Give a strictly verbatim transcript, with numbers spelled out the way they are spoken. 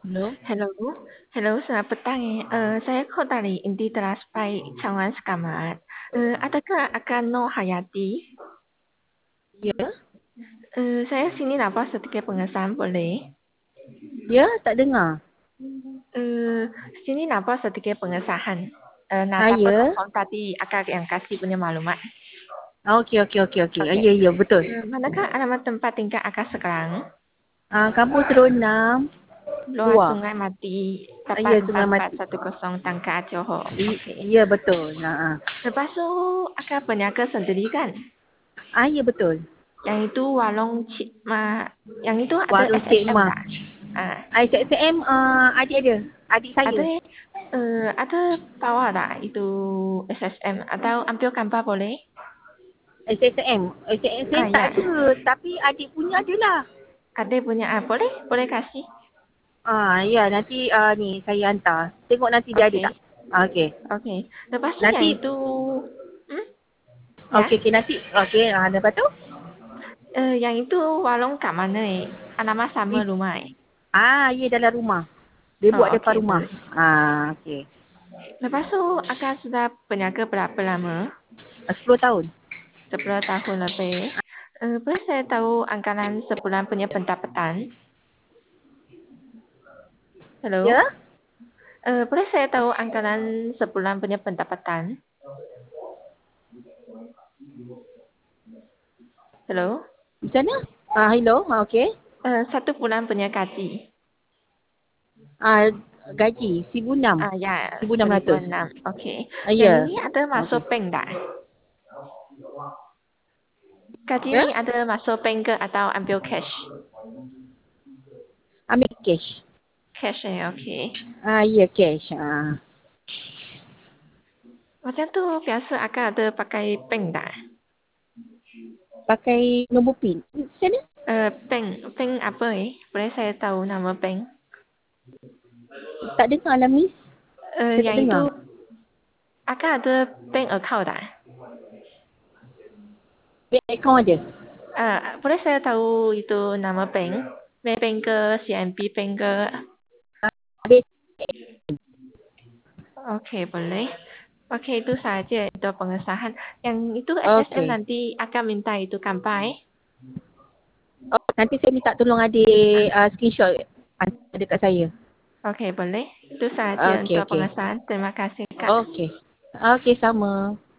Halo? Hello, hello, selamat petang. Eh, saya kok dari Inti Teraspai Cawan Sekamat. Eh, adakah akan No Hayati? Ya? Eh, saya sini dapat sedikit pengesahan, boleh? Ya, tak dengar. Eh, sini dapat sedikit pengesahan. Eh, nah, Ah, dapat ya? kosong tadi akan yang kasih punya maklumat. Ah, okey, okey, okey, okey. Ah, Oke. ya, ya, betul. Eh, manakah alamat tempat tinggal akak sekarang? Ah, kampung Teronam, Luar luar. Sungai Mati, Ah, tepat ya, empat Sungai empat Mati. satu kosong Tangka Johor. I, Oke. ya, betul. Ah, ah. Lepas tu akak berniaga sendiri kan? Ah, ya, betul. Yang itu warung Cik Ma, yang itu ada Warung Cik S S M Ma. tak? Ah, Ah, S S M, ah, adik ada. Adik saya. ada eh, ada bawa tak itu S S M atau ambil gambar boleh? S S M. S S M Ah tak ya, ada. Tapi adik punya adalah. ada punya ah boleh boleh kasih. Ah, ya, nanti ah, ni saya hantar. Tengok nanti dia ada Oke tak. Ah, okey. oke. Lepas tu yang Nanti, itu, hmm ya, okey, okey, nanti. Okey, ah, lepas tu? eh, yang itu warung kat mana eh? Ah, nama sama Di, rumah eh? ah, ya, dalam rumah. Dia Oh buat depan oke rumah. boleh. Ah, okey. Lepas tu akak sudah berniaga berapa lama? Sepuluh tahun. Sepuluh tahun lebih. Eh, boleh saya tahu anggaran sebulan punya pendapatan? Halo? Ya? Eh, boleh saya tahu anggaran sebulan punya pendapatan? Halo? Macam mana? Ah, hello. Ah, okey. Eh, satu bulan punya gaji. Ah, gaji seribu enam. Ah ya, seribu enam seribu ratus. enam. Oke. Ah, Yang ya. ini ada masuk Okey. bank tak? Gaji Ya? ini ada masuk bank ke atau ambil cash? Ambil cash. Cash eh, oke. Ah, ya, cash. Ah. Macam tu biasa akan ada pakai bank tak? Pakai nombor PIN. Macam mana? Eh, bank, bank apa eh? Boleh saya tahu nama bank? Tak dengar lah, Miss. Eh, Saya tak yang itu dengar. akan ada bank account tak? Bank account ada. Ah, boleh saya tahu itu nama bank? Maybank ke, C M B Bank ke? Bank. Okey, boleh. Okey, itu saja itu pengesahan. Yang itu S S M Okey. nanti akan minta itu gambar eh? Oh, nanti saya minta tolong adik uh, screenshot hantar dekat saya. Okey, boleh. Itu saja Okey, untuk okey. pengesahan. Terima kasih, Kak. Okey. Okey, sama.